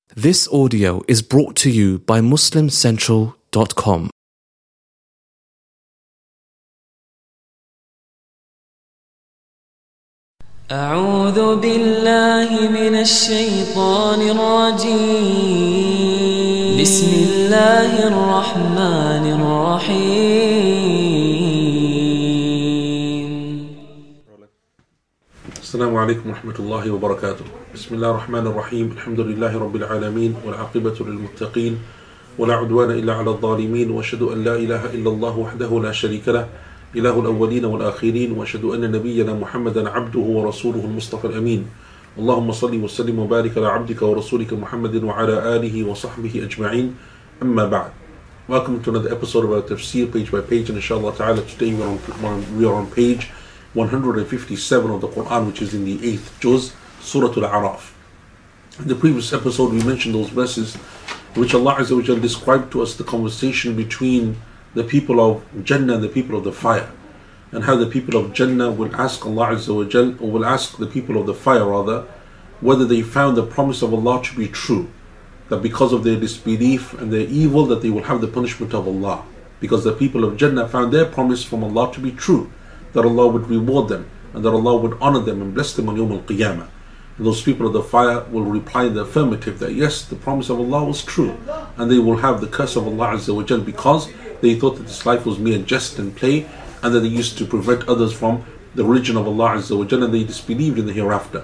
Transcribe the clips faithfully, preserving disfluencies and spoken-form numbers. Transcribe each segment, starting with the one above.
This audio is brought to you by Muslim Central dot com. أعوذ بالله من الشيطان الرجيم بسم الله الرحمن الرحيم السلام عليكم ورحمة الله وبركاته. بسم الله الرحمن الرحيم. الحمد لله رب العالمين والعاقبة للمتقين ولا عدوان إلا على الظالمين، وأشهد أن لا إله إلا الله وحده لا شريك له إله الأولين والآخرين، وأشهد أن نبينا محمدا عبده ورسوله المصطفى الأمين. اللهم صل وسلم وبارك على عبدك ورسولك محمد وعلى آله وصحبه أجمعين. أما بعد. Welcome to another episode of our tafsir, page by page, and inshallah ta'ala today we are on, we are on page one hundred fifty-seven of the Quran, which is in the eighth juz, Surah Al-A'raf. In the previous episode we mentioned those verses in which Allah Azza wa Jal described to us the conversation between the people of Jannah and the people of the fire, and how the people of Jannah will ask Allah Azza wa Jal, or will ask the people of the fire rather, whether they found the promise of Allah to be true, that because of their disbelief and their evil that they will have the punishment of Allah, because the people of Jannah found their promise from Allah to be true, that Allah would reward them and that Allah would honor them and bless them on Yawm al-Qiyamah. And those people of the fire will reply in the affirmative that yes, the promise of Allah was true, and they will have the curse of Allah Azza wa Jal because they thought that this life was mere jest and play, and that they used to prevent others from the religion of Allah Azza wa Jal, and they disbelieved in the hereafter.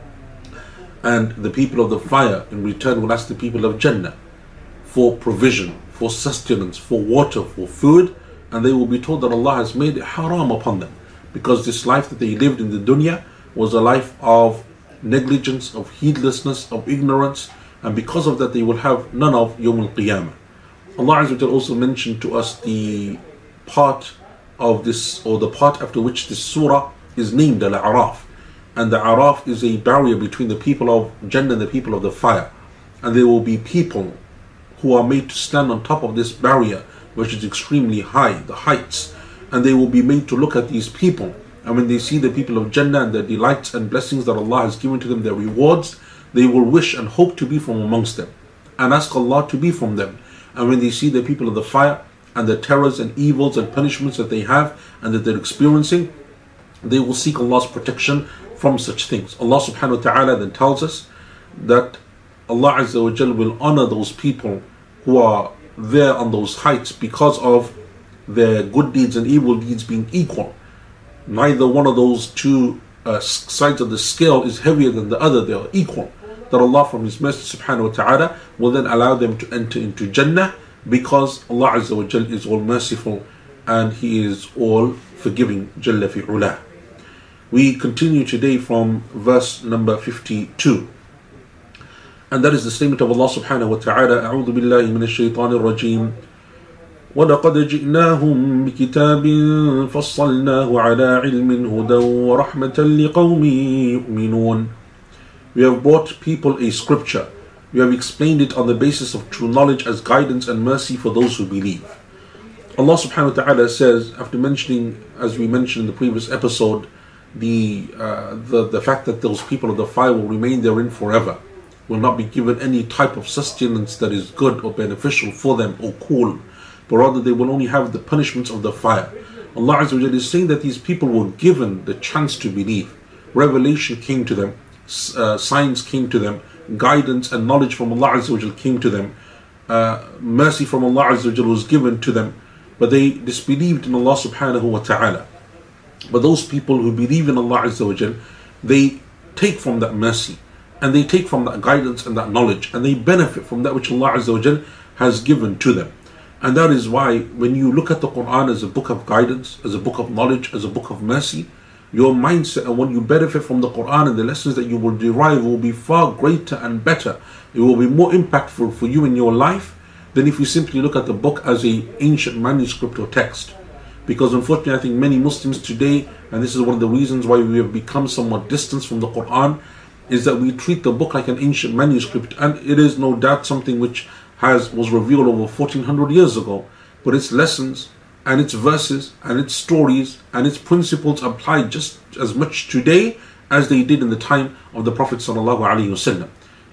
And the people of the fire in return will ask the people of Jannah for provision, for sustenance, for water, for food, and they will be told that Allah has made it haram upon them, because this life that they lived in the dunya was a life of negligence, of heedlessness, of ignorance, and because of that they will have none of Yawm al-Qiyamah. Allah Azza wa Jal also mentioned to us the part of this, or the part after which this surah is named Al-A'raf. And the A'raf is a barrier between the people of Jannah and the people of the fire. And there will be people who are made to stand on top of this barrier, which is extremely high, the heights. And they will be made to look at these people. And when they see the people of Jannah and the delights and blessings that Allah has given to them, their rewards, they will wish and hope to be from amongst them and ask Allah to be from them. And when they see the people of the fire and the terrors and evils and punishments that they have and that they're experiencing, they will seek Allah's protection from such things. Allah subhanahu wa ta'ala then tells us that Allah Azza wa Jal will honor those people who are there on those heights because of their good deeds and evil deeds being equal. Neither one of those two uh, sides of the scale is heavier than the other, they are equal. That Allah from His mercy subhanahu wa ta'ala will then allow them to enter into Jannah, because Allah Azza wa Jal is all merciful and He is all forgiving, Jalla fi ulah. We continue today from verse number fifty-two, and that is the statement of Allah subhanahu wa ta'ala: A'udhu billahi minash shaitanir rajim. وَلَقَدْ جِئْنَاهُمْ بِكِتَابٍ فَصَّلْنَاهُ عَلَىٰ عِلْمٍ هُدًى وَرَحْمَةً لِقَوْمٍ يُؤْمِنُونَ. We have brought people a scripture. We have explained it on the basis of true knowledge as guidance and mercy for those who believe. Allah subhanahu wa ta'ala says, after mentioning, as we mentioned in the previous episode, the, uh, the, the fact that those people of the fire will remain therein forever, will not be given any type of sustenance that is good or beneficial for them or cool, but rather they will only have the punishments of the fire. Allah Azza wa Jalla is saying that these people were given the chance to believe. Revelation came to them, uh, signs came to them, guidance and knowledge from Allah Azza wa Jalla came to them, uh, mercy from Allah Azza wa Jalla was given to them, but they disbelieved in Allah subhanahu wa ta'ala. But those people who believe in Allah Azza wa Jalla, they take from that mercy, and they take from that guidance and that knowledge, and they benefit from that which Allah Azza wa Jalla has given to them. And that is why when you look at the Quran as a book of guidance, as a book of knowledge, as a book of mercy, your mindset and when you benefit from the Quran and the lessons that you will derive will be far greater and better. It will be more impactful for you in your life than if you simply look at the book as an ancient manuscript or text. Because unfortunately I think many Muslims today, and this is one of the reasons why we have become somewhat distant from the Quran, is that we treat the book like an ancient manuscript, and it is no doubt something which has was revealed over fourteen hundred years ago, but its lessons and its verses and its stories and its principles apply just as much today as they did in the time of the Prophet sallallahu alaihi wasallam.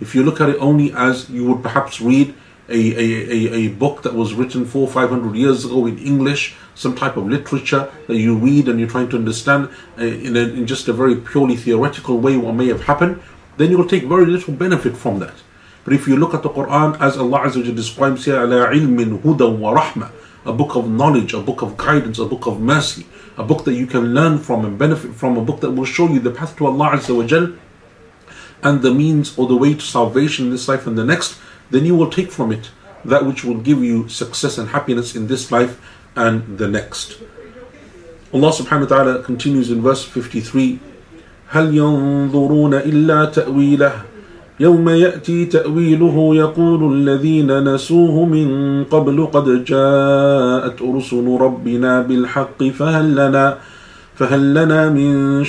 If you look at it only as you would perhaps read a, a, a, a book that was written four or five hundred years ago in English, some type of literature that you read and you're trying to understand uh, in, a, in just a very purely theoretical way what may have happened, then you will take very little benefit from that. But if you look at the Quran as Allah Azza wa Jalla describes here, ala ilmin hudan wa rahma, a book of knowledge, a book of guidance, a book of mercy, a book that you can learn from and benefit from, a book that will show you the path to Allah Azza wa Jalla and the means or the way to salvation in this life and the next, then you will take from it that which will give you success and happiness in this life and the next. Allah subhanahu wa ta'ala continues in verse fifty-three, هَلْ يَنظُرُونَ إِلَّا تَأْوِيلَهُ يوم يأتي تأويله يقول الذين نسوه من قبل قد جاءت رسل ربنا بالحق فهل لنا فهل لنا من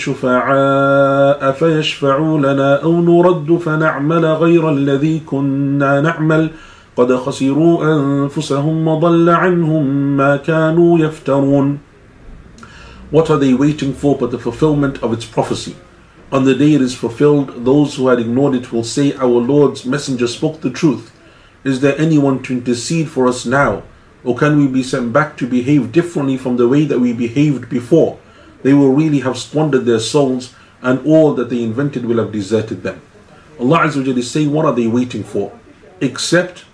شفعاء فيشفعوا لنا أو نرد فنعمل غير الذي كنا نعمل قد خسروا أنفسهم وضل عنهم ما كانوا يفترون. What are they waiting for but the fulfillment of its prophecy? On the day it is fulfilled, those who had ignored it will say, our Lord's messenger spoke the truth. Is there anyone to intercede for us now? Or can we be sent back to behave differently from the way that we behaved before? They will really have squandered their souls, and all that they invented will have deserted them. Allah Azza wa Jalla is saying, what are they waiting for? Except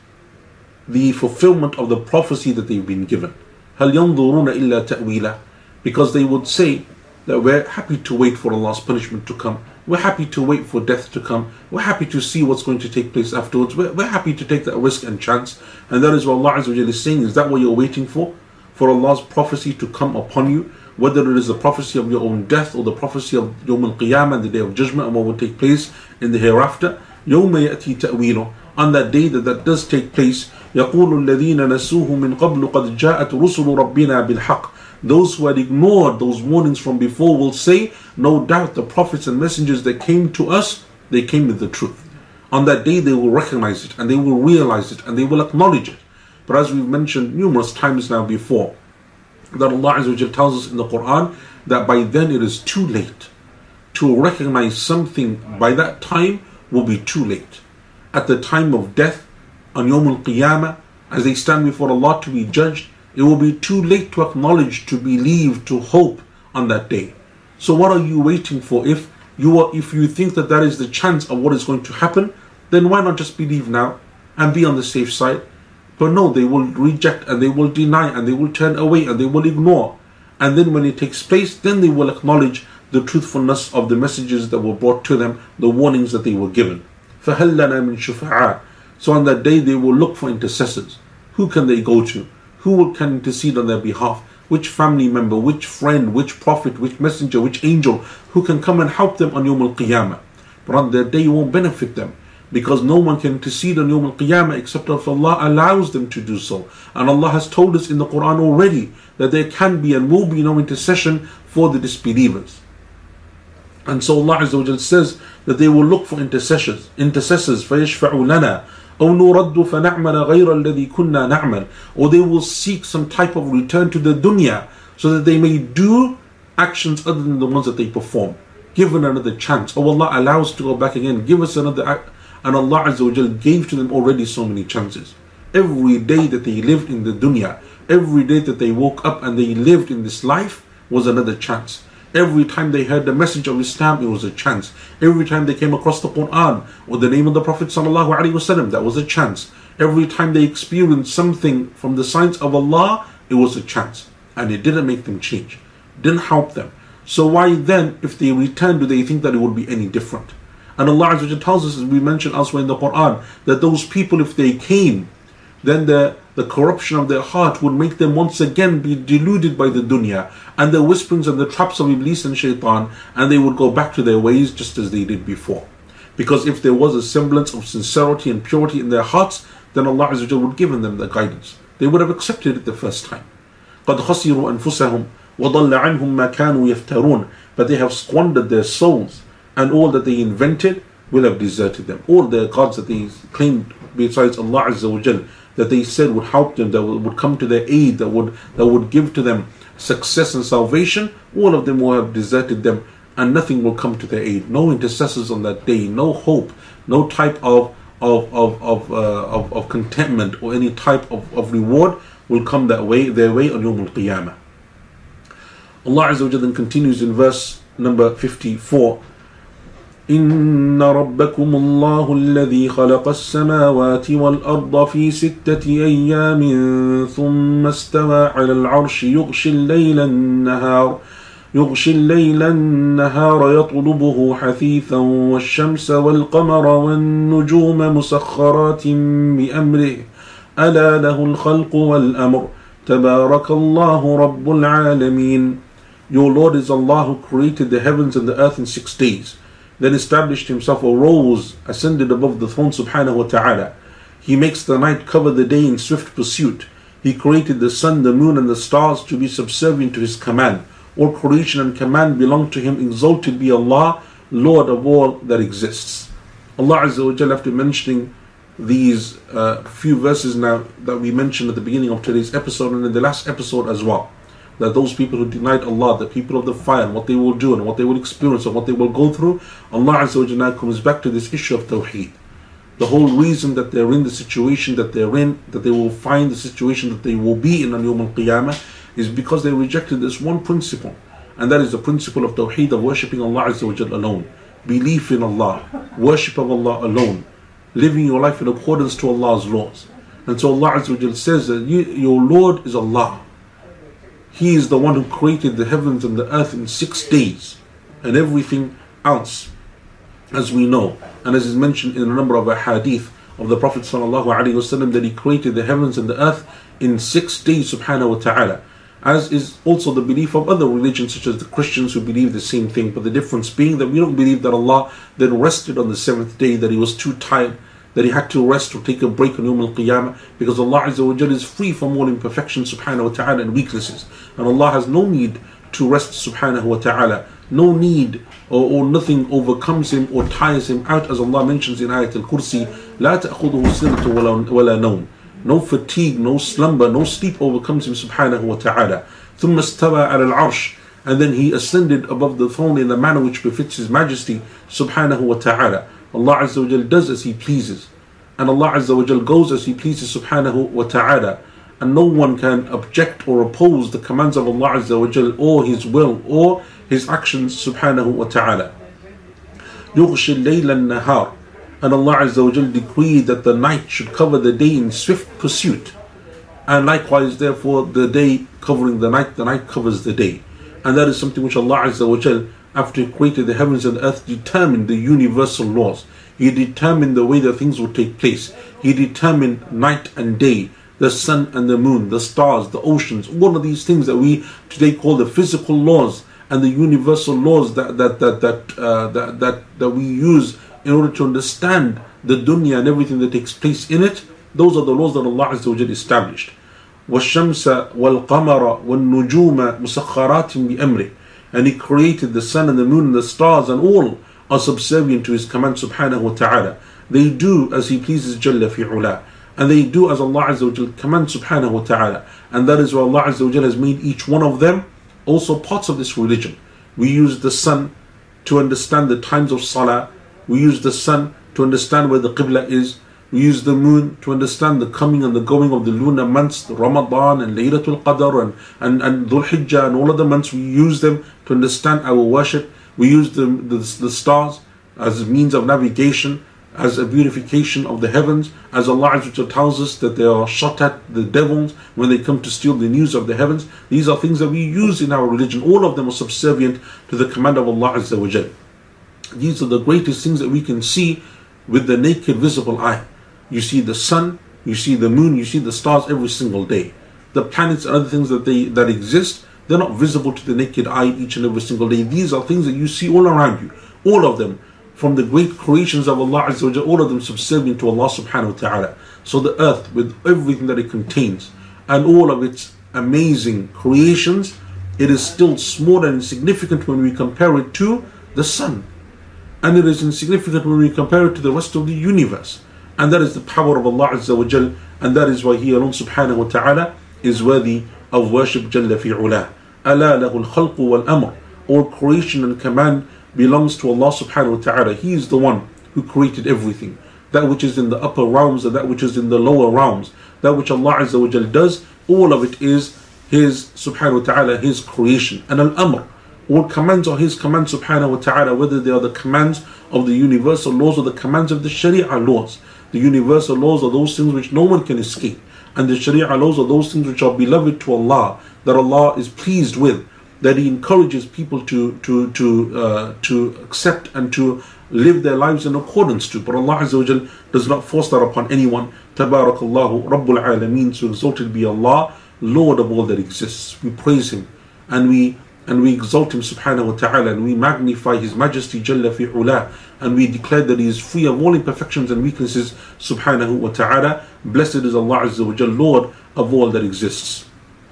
the fulfillment of the prophecy that they've been given. هَلْ يَنظُرُونَ إِلَّا تَأْوِيلَهُ, because they would say that we're happy to wait for Allah's punishment to come. We're happy to wait for death to come. We're happy to see what's going to take place afterwards. We're, we're happy to take that risk and chance. And that is what Allah Azza wa Jalla is saying. Is that what you're waiting for? For Allah's prophecy to come upon you? Whether it is the prophecy of your own death or the prophecy of Yawm al-Qiyamah and the day of judgment and what will take place in the hereafter. يَوْمَ يَأْتِي تَأْوِيلُهُ, on that day that that does take place, يَقُولُ الَّذِينَ نَسُوهُ مِنْ قَبْلُ قَدْ جَاءَتْ رُسُلُ رَبِّنَا بِالْحَقِّ. Those who had ignored those warnings from before will say, no doubt the prophets and messengers that came to us, they came with the truth. On that day they will recognize it and they will realize it and they will acknowledge it. But as we've mentioned numerous times now before, that Allah Azza wa Jalla tells us in the Quran that by then it is too late. To recognize something by that time will be too late. At the time of death, on Yawm al-Qiyamah, as they stand before Allah to be judged, it will be too late to acknowledge, to believe, to hope on that day. So what are you waiting for? If you are, if you think that that is the chance of what is going to happen, then why not just believe now and be on the safe side? But no, they will reject and they will deny and they will turn away and they will ignore. And then when it takes place, then they will acknowledge the truthfulness of the messages that were brought to them, the warnings that they were given. فَهَلْ لَنَا مِنْ شُفَعَاء. So on that day they will look for intercessors. Who can they go to? Who can intercede on their behalf? Which family member, which friend, which prophet, which messenger, which angel, who can come and help them on Yawm al-Qiyamah? But on that day it won't benefit them, because no one can intercede on Yawm al-Qiyamah except if Allah allows them to do so. And Allah has told us in the Quran already that there can be and will be no intercession for the disbelievers. And so Allah Azza wa Jalla says that they will look for intercessors, intercessors, فَيَشْفَعُوا لَنَا أَوْ نُرَدُّ فَنَعْمَلَ غَيْرَ الَّذِي كُنَّا نَعْمَلُ. Or they will seek some type of return to the dunya so that they may do actions other than the ones that they perform. Given another chance. Oh, Allah allows us to go back again. Give us another act. And Allah Azza wa Jalla gave to them already so many chances. Every day that they lived in the dunya, every day that they woke up and they lived in this life was another chance. Every time they heard the message of Islam, it was a chance. Every time they came across the Quran or the name of the Prophet sallallahu alaihi wasallam, that was a chance. Every time they experienced something from the signs of Allah, it was a chance. And it didn't make them change. It didn't help them. So why then, if they return, do they think that it would be any different? And Allah Azza wa Jalla tells us, as we mentioned elsewhere in the Quran, that those people, if they came, then the, the corruption of their heart would make them once again be deluded by the dunya and the whisperings and the traps of Iblis and Shaitan, and they would go back to their ways just as they did before. Because if there was a semblance of sincerity and purity in their hearts, then Allah Azza wa Jalla would give them the guidance. They would have accepted it the first time. قَدْ خَسِرُوا أَنفُسَهُمْ وَضَلَّ عَنْهُمْ مَا كَانُوا يَفْتَرُونَ. But they have squandered their souls, and all that they invented will have deserted them. All their gods that they claimed besides Allah Azza wa Jalla, that they said would help them, that would come to their aid, that would that would give to them success and salvation, all of them will have deserted them and nothing will come to their aid. No intercessors on that day, no hope, no type of of of of, uh, of, of contentment or any type of, of reward will come that way, their way on Yawm al-Qiyamah. Allah Azza wa Jalla then continues in verse number fifty-four. إن ربكم الله الذي خلق السماوات والأرض في ستة أيام ثم استوى على العرش يغشي الليل النهار يغشي الليل النهار يطلبه حثيثا والشمس والقمر والنجوم مسخرات بأمره ألا له الخلق والأمر تبارك الله رب العالمين. Your Lord is Allah who created the heavens and the earth in six days, then established himself, arose, ascended above the throne subhanahu wa ta'ala. He makes the night cover the day in swift pursuit. He created the sun, the moon and the stars to be subservient to his command. All creation and command belong to him. Exalted be Allah, Lord of all that exists. Allah Azza wa Jalla, after mentioning these uh, few verses now that we mentioned at the beginning of today's episode and in the last episode as well, that those people who denied Allah, the people of the fire, and what they will do and what they will experience and what they will go through, Allah Azza wa Jalla comes back to this issue of Tawheed. The whole reason that they're in the situation that they're in, that they will find the situation that they will be in on Yawm al-Qiyamah, is because they rejected this one principle, and that is the principle of Tawheed, of worshipping Allah Azza wa Jalla alone, belief in Allah, worship of Allah alone, living your life in accordance to Allah's laws. And so Allah Azza wa Jalla says that you, your Lord is Allah. He is the one who created the heavens and the earth in six days and everything else, as we know, and as is mentioned in a number of hadith of the Prophet sallallahu alaihi wasallam, that he created the heavens and the earth in six days subhanahu wa ta'ala, as is also the belief of other religions such as the Christians who believe the same thing, but the difference being that we don't believe that Allah then rested on the seventh day, that he was too tired, that he had to rest or take a break on Yawm al-Qiyamah, because Allah Azza wa Jalla is free from all imperfections subhanahu wa ta'ala and weaknesses, and Allah has no need to rest subhanahu wa ta'ala, no need or, or nothing overcomes him or tires him out, as Allah mentions in Ayat al-Kursi, لا تأخذه سنة ولا, ولا نوم. No fatigue, no slumber, no sleep overcomes him subhanahu wa ta'ala. ثم استوى على العرش, and then he ascended above the throne in the manner which befits his majesty subhanahu wa ta'ala. Allah Azza wa Jal does as he pleases, and Allah Azza wa Jal goes as he pleases subhanahu wa ta'ala, and no one can object or oppose the commands of Allah Azza wa Jal or his will or his actions subhanahu wa ta'ala. يغشي الليل النهار, and Allah Azza wa Jal decreed that the night should cover the day in swift pursuit, and likewise therefore the day covering the night, the night covers the day, and that is something which Allah Azza wa Jal, after he created the heavens and the earth, determined the universal laws. He determined the way that things would take place. He determined night and day, the sun and the moon, the stars, the oceans, all of these things that we today call the physical laws and the universal laws that that that that uh, that, that that we use in order to understand the dunya and everything that takes place in it. Those are the laws that Allah Azza wa Jalla established. وَالشَّمْسَ وَالْقَمَرَ وَالنُّجُومَ مُسَخَّرَاتٍ بِأَمْرِهِ, and he created the sun and the moon and the stars, and all are subservient to his command subhanahu wa ta'ala. They do as he pleases Jalla fi ula, and they do as Allah Azza wa Jalla commands subhanahu wa ta'ala, and that is why Allah Azza wa Jalla has made each one of them also parts of this religion. We use the sun to understand the times of salah. We use the sun to understand where the qibla is. We use the moon to understand the coming and the going of the lunar months, the Ramadan and Laylatul Qadr and, and, and Dhul Hijjah and all of the months. We use them to understand our worship. We use the, the, the stars as a means of navigation, as a beautification of the heavens, as Allah Azza wa Jalla tells us that they are shot at, the devils, when they come to steal the news of the heavens. These are things that we use in our religion. All of them are subservient to the command of Allah Azza wa Jalla. These are the greatest things that we can see with the naked visible eye. You see the sun, you see the moon, you see the stars every single day. The planets and other things that they that exist, they're not visible to the naked eye each and every single day. These are things that you see all around you. All of them, from the great creations of Allah Azza wa Jalla, all of them subservient to Allah subhanahu wa ta'ala. So the earth, with everything that it contains, and all of its amazing creations, it is still small and insignificant when we compare it to the sun. And it is insignificant when we compare it to the rest of the universe. And that is the power of Allah Azza wa Jal, and that is why He alone subhanahu wa ta'ala is worthy of worship Jalla fi ula. أَلَا لَهُ الْخَلْقُ وَالْأَمْرُ. all creation and command belongs to Allah subhanahu wa ta'ala. He is the one who created everything. That which is in the upper realms and that which is in the lower realms. That which Allah Azza wa Jal does, all of it is His subhanahu wa ta'ala, His creation. And al-amr, all commands are His commands subhanahu wa ta'ala, whether they are the commands of the universal laws or the commands of the sharia laws. The universal laws are those things which no one can escape. And the sharia laws are those things which are beloved to Allah, that Allah is pleased with, that He encourages people to to to uh, to accept and to live their lives in accordance to. But Allah Azza wa Jal does not force that upon anyone. Tabarakallahu Rabbul Alameen, so exalted be Allah, Lord of all that exists. We praise Him and we and we exalt Him subhanahu wa ta'ala, and we magnify His majesty Jalla fi ula, and we declare that He is free of all imperfections and weaknesses subhanahu wa ta'ala. Blessed is Allah Azza wa Jal, Lord of all that exists.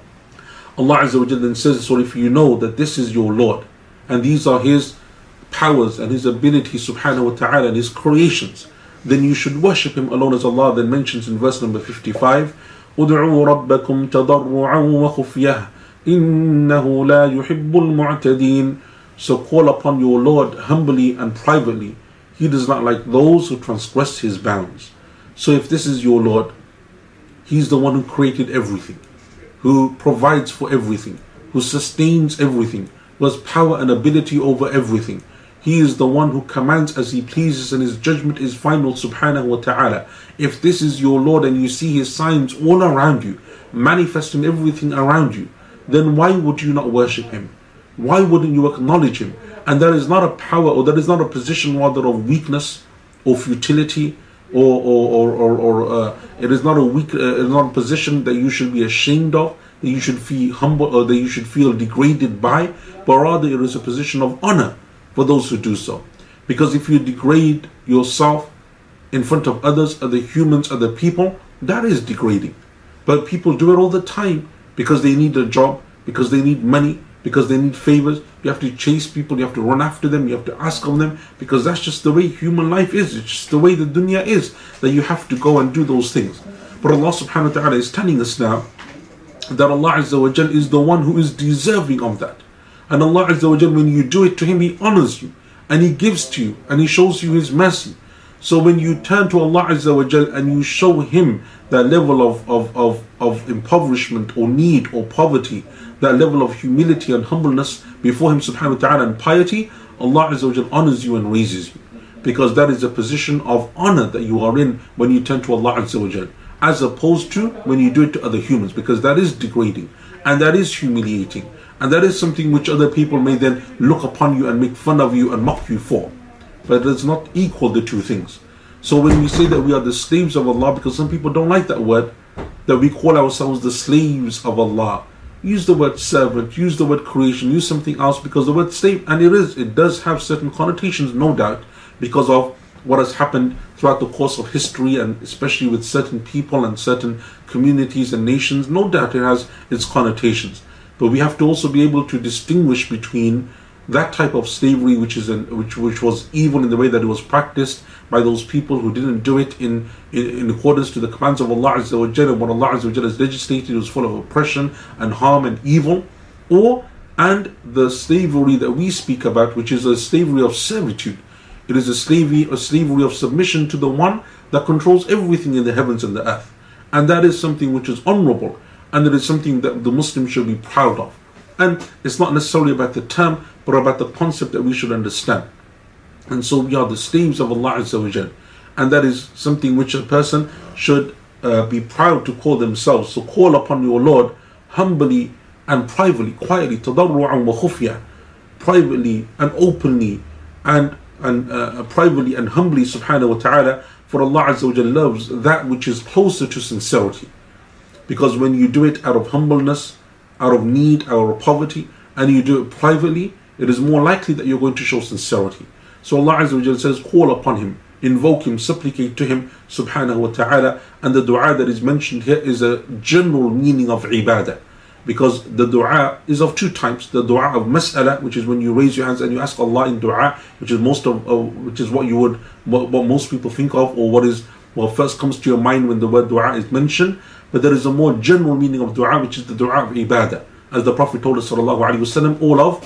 Allah Azza wa Jal then says, so if you know that this is your Lord and these are His powers and His ability subhanahu wa ta'ala and His creations, then you should worship Him alone, as Allah then mentions in verse number fifty-five, أُدْعُوا رَبَّكُمْ تَضَرُّعًا وَخُفْيَةً إِنَّهُ لَا يُحِبُّ الْمُعْتَدِينَ. So call upon your Lord humbly and privately. He does not like those who transgress His bounds. So if this is your Lord, He's the one who created everything, who provides for everything, who sustains everything, who has power and ability over everything. He is the one who commands as He pleases, and His judgment is final subhanahu wa ta'ala. If this is your Lord and you see His signs all around you, manifesting everything around you, then why would you not worship Him? Why wouldn't you acknowledge Him? And that is not a power, or that is not a position rather of weakness or futility, or or or, or, or uh, it is not a weak, uh, it is not a position that you should be ashamed of, that you should feel humble, or that you should feel degraded by, but rather it is a position of honor for those who do so. Because if you degrade yourself in front of others, other humans, other people, that is degrading. But people do it all the time because they need a job, because they need money, because they need favors. You have to chase people, you have to run after them, you have to ask of them, because that's just the way human life is. It's just the way the dunya is, that you have to go and do those things. But Allah subhanahu wa ta'ala is telling us now that Allah Azza wa Jal is the one who is deserving of that. And Allah Azza wa Jal, when you do it to Him, He honors you and He gives to you and He shows you His mercy. So when you turn to Allah Azza wa Jal and you show Him that level of, of, of, of impoverishment or need or poverty, that level of humility and humbleness before Him subhanahu wa ta'ala and piety, Allah Azza wa Jal honors you and raises you. Because that is a position of honor that you are in when you turn to Allah Azza wa Jal, as opposed to when you do it to other humans, because that is degrading and that is humiliating. And that is something which other people may then look upon you and make fun of you and mock you for. But it does not equal the two things. So when we say that we are the slaves of Allah, because some people don't like that word, that we call ourselves the slaves of Allah. Use the word servant, use the word creation, use something else, because the word slave, and it is, it does have certain connotations, no doubt, because of what has happened throughout the course of history, and especially with certain people and certain communities and nations. No doubt it has its connotations. But we have to also be able to distinguish between that type of slavery, which is an, which which was evil in the way that it was practiced by those people who didn't do it in, in, in accordance to the commands of Allah Azza wa Jalla. What Allah Azza wa Jalla has legislated was full of oppression and harm and evil, or and the slavery that we speak about, which is a slavery of servitude. It is a slavery, a slavery of submission to the one that controls everything in the heavens and the earth, and that is something which is honorable. And it is something that the Muslim should be proud of. And it's not necessarily about the term, but about the concept that we should understand. And so we are the slaves of Allah Azza wa Jal. And that is something which a person should uh, be proud to call themselves. So call upon your Lord humbly and privately, quietly, تَضَرُّعًا وَخُفْيًا, privately and openly, and, and uh, privately and humbly subhanahu wa ta'ala. For Allah Azza wa Jal loves that which is closer to sincerity. Because when you do it out of humbleness, out of need, out of poverty, and you do it privately, it is more likely that you're going to show sincerity. So Allah Azza wa Jalla says, call upon Him, invoke Him, supplicate to Him, subhanahu wa ta'ala. And the dua that is mentioned here is a general meaning of ibadah. Because the dua is of two types. The dua of mas'ala, which is when you raise your hands and you ask Allah in dua, which is most of, uh, which is what you would, what, what most people think of, or what is what first comes to your mind when the word dua is mentioned. But there is a more general meaning of dua, which is the dua of ibadah. As the Prophet told us, sallallahu alaihi wasallam, all of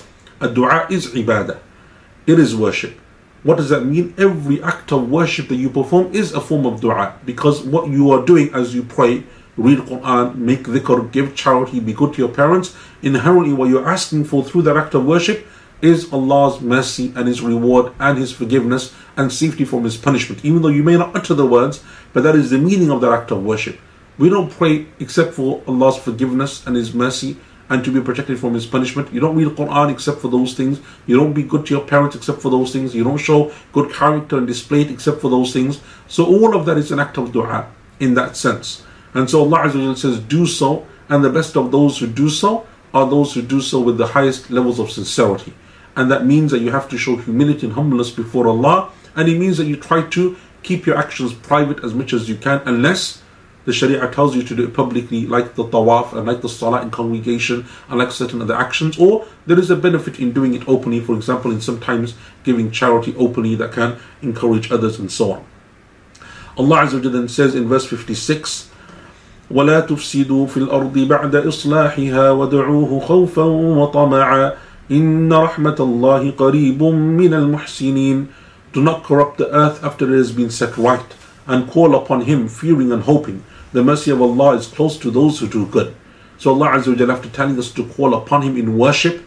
A dua is ibadah. It is worship. What does that mean? Every act of worship that you perform is a form of dua, because what you are doing as you pray, read Quran, make dhikr, give charity, be good to your parents, inherently what you're asking for through that act of worship is Allah's mercy and His reward and His forgiveness and safety from His punishment. Even though you may not utter the words, but that is the meaning of that act of worship. We don't pray except for Allah's forgiveness and His mercy and to be protected from His punishment. You don't read Quran except for those things. You don't be good to your parents except for those things. You don't show good character and display it except for those things. So all of that is an act of dua in that sense. And so Allah Azza wa Jalla says, do so, and the best of those who do so are those who do so with the highest levels of sincerity. And that means that you have to show humility and humbleness before Allah, and it means that you try to keep your actions private as much as you can, unless the Sharia tells you to do it publicly, like the tawaf and like the salah in congregation and like certain other actions, or there is a benefit in doing it openly, for example in sometimes giving charity openly that can encourage others and so on. Allah Azza wa Jalla then says in verse fifty-six, وَلَا تُفْسِدُوا فِي الْأَرْضِ بَعْدَ إِصْلَاحِهَا وَادْعُوهُ خَوْفًا وَطَمَعًا إِنَّ رَحْمَةَ اللَّهِ قَرِيبٌ مِّنَ الْمُحْسِنِينَ. Do not corrupt the earth after it has been set right, and call upon Him fearing and hoping. The mercy of Allah is close to those who do good. So Allah Azza wa Jalla, after telling us to call upon Him in worship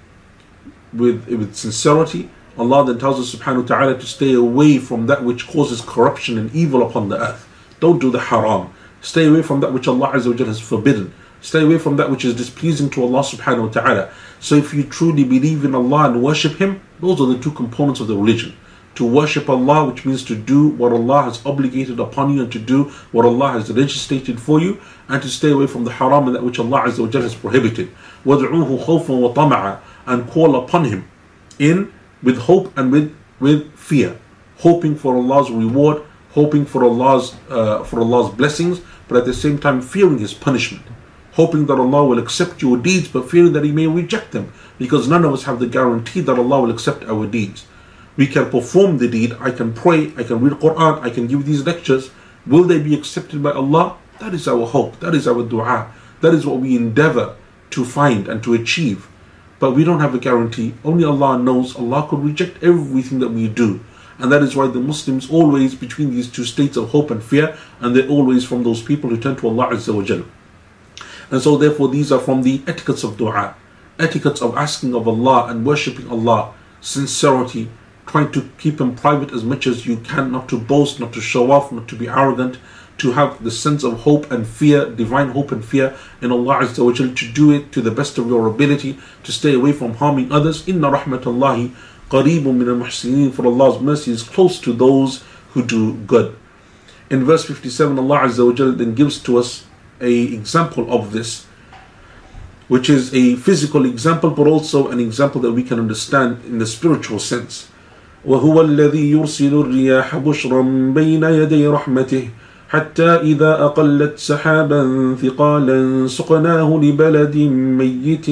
with, with sincerity, Allah then tells us subhanahu wa ta'ala to stay away from that which causes corruption and evil upon the earth. Don't do the haram. Stay away from that which Allah Azza wa Jalla has forbidden. Stay away from that which is displeasing to Allah subhanahu wa ta'ala. So if you truly believe in Allah and worship Him, those are the two components of the religion. To worship Allah, which means to do what Allah has obligated upon you and to do what Allah has legislated for you, and to stay away from the haram and that which Allah Azza wa Jalla has prohibited. وَادْعُوهُ خَوْفًا وَطَمَعًا, and call upon Him in with hope and with, with fear, hoping for Allah's reward, hoping for Allah's uh, for Allah's blessings, but at the same time fearing His punishment, hoping that Allah will accept your deeds, but fearing that He may reject them, because none of us have the guarantee that Allah will accept our deeds. We can perform the deed, I can pray, I can read Quran, I can give these lectures. Will they be accepted by Allah? That is our hope, that is our dua, that is what we endeavor to find and to achieve. But we don't have a guarantee. Only Allah knows. Allah could reject everything that we do. And that is why the Muslims always between these two states of hope and fear, and they're always from those people who turn to Allah Azza wa Jalla. And so therefore these are from the etiquettes of dua, etiquettes of asking of Allah and worshipping Allah, sincerity, trying to keep Him private as much as you can, not to boast, not to show off, not to be arrogant, to have the sense of hope and fear, divine hope and fear in Allah Azza wa Jalla, to do it to the best of your ability, to stay away from harming others. Inna rahmatallahi qareebun min al-muhsinin, for Allah's mercy is close to those who do good. In verse fifty-seven, Allah Azza wa Jalla then gives to us a example of this, which is a physical example, but also an example that we can understand in the spiritual sense. وهو الذي يرسل الرياح بشرا بين يدي رحمته حتى إذا أقلت سحابا ثقالا سقناه لبلد ميت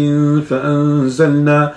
فأنزلنا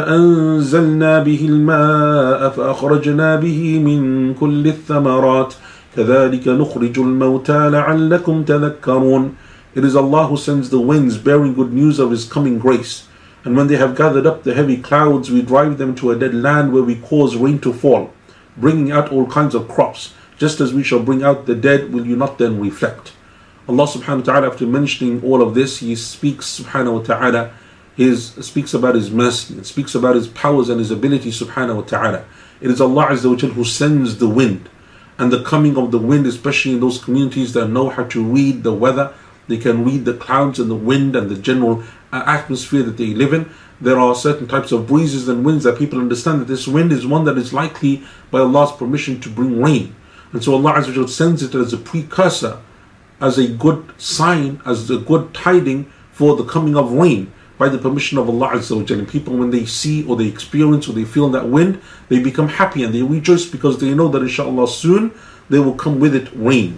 فأنزلنا به الماء فأخرجنا به من كل الثمرات كذلك نخرج الموتى لعلكم تذكرون. It is Allah who sends the winds bearing good news of His coming grace. And when they have gathered up the heavy clouds, we drive them to a dead land where we cause rain to fall, bringing out all kinds of crops. Just as we shall bring out the dead, will you not then reflect? Allah subhanahu wa ta'ala, after mentioning all of this, He speaks subhanahu wa ta'ala, His, speaks about His mercy, and speaks about His powers and His ability subhanahu wa ta'ala. It is Allah Azza wa Jalla who sends the wind. And the coming of the wind, especially in those communities that know how to read the weather, they can read the clouds and the wind and the general atmosphere that they live in. There are certain types of breezes and winds that people understand that this wind is one that is likely by Allah's permission to bring rain. And so Allah Azza wa Jalla sends it as a precursor, as a good sign, as a good tiding for the coming of rain by the permission of Allah Azza wa Jalla. And people, when they see or they experience or they feel that wind, they become happy and they rejoice because they know that inshallah soon there will come with it rain.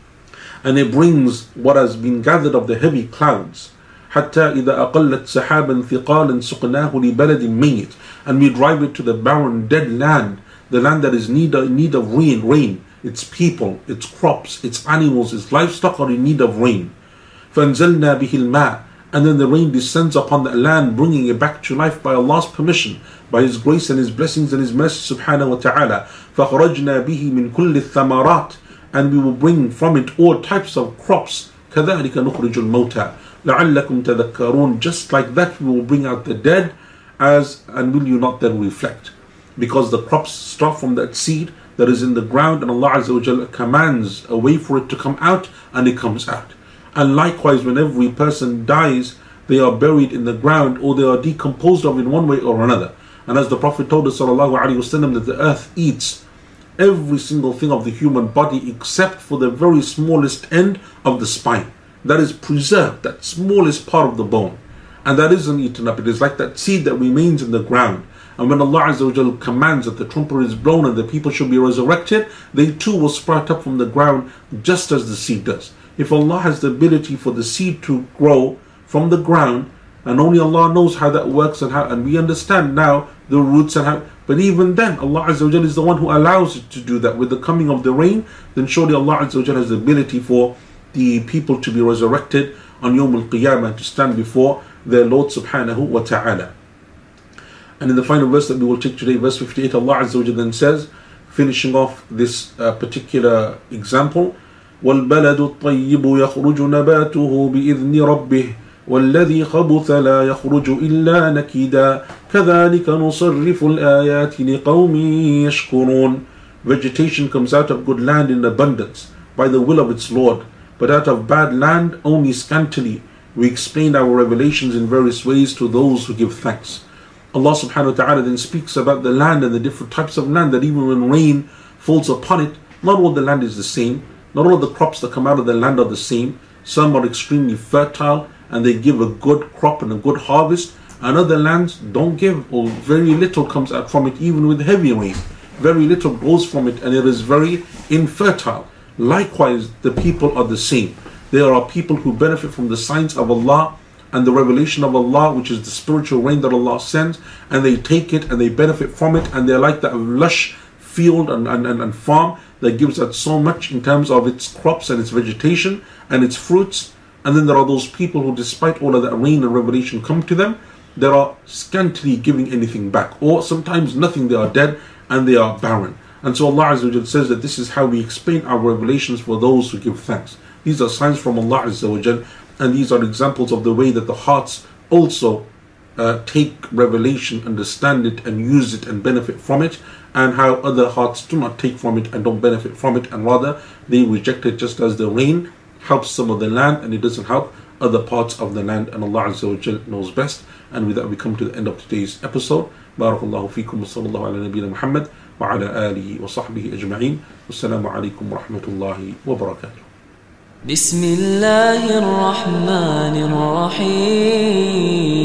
And it brings what has been gathered of the heavy clouds. حتى إذا أقلت سحابا ثقالا سقناه لبلد ميت, and we drive it to the barren dead land, the land that is in need of, need of rain, rain. Its people, its crops, its animals, its livestock are in need of rain. فأنزلنا به الماء, and then the rain descends upon that land, bringing it back to life by Allah's permission, by His grace and His blessings and His mercy subhanahu wa ta'ala. فَخَرَجْنَا بِهِ مِنْ كُلِّ الثَّمَرَاتِ, and we will bring from it all types of crops. كَذَلِكَ نُخْرِجُ الْمَوْتَى لَعَلَّكُمْ تَذَكَّرُونَ. Just like that we will bring out the dead, as and will you not then reflect? Because the crops start from that seed that is in the ground, and Allah Azza wa Jalla commands a way for it to come out, and it comes out. And likewise, when every person dies, they are buried in the ground, or they are decomposed of in one way or another. And as the Prophet told us sallallahu alaihi wasallam, that the earth eats every single thing of the human body except for the very smallest end of the spine. That is preserved, that smallest part of the bone. And that isn't eaten up. It is like that seed that remains in the ground. And when Allah Azza wa Jalla commands that the trumpet is blown and the people should be resurrected, they too will sprout up from the ground just as the seed does. If Allah has the ability for the seed to grow from the ground, and only Allah knows how that works, and how, and we understand now the roots and how, but even then Allah Azza wa Jalla is the one who allows it to do that. With the coming of the rain, then surely Allah Azza wa Jalla has the ability for the people to be resurrected on Yawm al-Qiyamah, to stand before their Lord subhanahu wa ta'ala. And in the final verse that we will take today, verse fifty-eight, Allah Azza wa Jalla then says, finishing off this uh, particular example, وَالْبَلَدُ الطَّيِّبُ يَخْرُجُ نَبَاتُهُ بِإِذْنِ رَبِّهِ وَالَّذِي خَبُثَ لَا يَخْرُجُ إِلَّا نَكِدًا كَذَلِكَ نُصَرِّفُ الْآيَاتِ لِقَوْمٍ يَشْكُرُونَ. Vegetation comes out of good land in abundance by the will of its Lord, but out of bad land only scantily. We explain our revelations in various ways to those who give thanks. Allah subhanahu wa ta'ala then speaks about the land and the different types of land, that even when rain falls upon it, not all the land is the same. Not all the crops that come out of the land are the same. Some are extremely fertile and they give a good crop and a good harvest, and other lands don't give, or very little comes out from it. Even with heavy rain, very little goes from it, and it is very infertile. Likewise, the people are the same. There are people who benefit from the signs of Allah and the revelation of Allah, which is the spiritual rain that Allah sends, and they take it and they benefit from it, and they're like that lush field and, and, and, and farm that gives out so much in terms of its crops and its vegetation and its fruits. And then there are those people who, despite all of that rain and revelation come to them, they are scantily giving anything back, or sometimes nothing. They are dead and they are barren. And so Allah Azza wa Jalla says that this is how we explain our revelations for those who give thanks. These are signs from Allah Azza wa Jalla, and these are examples of the way that the hearts also uh, take revelation, understand it and use it and benefit from it, and how other hearts do not take from it and don't benefit from it, and rather they reject it, just as the rain helps some of the land and it doesn't help other parts of the land. And Allah Azza wa Jalla knows best. And with that we come to the end of today's episode. Barakallahu feekum wa sallallahu ala nabiyyina Muhammad wa ala alihi wa sahbihi ajma'in. Wassalamu alaikum wa rahmatullahi wa barakatuh. بسم الله الرحمن الرحيم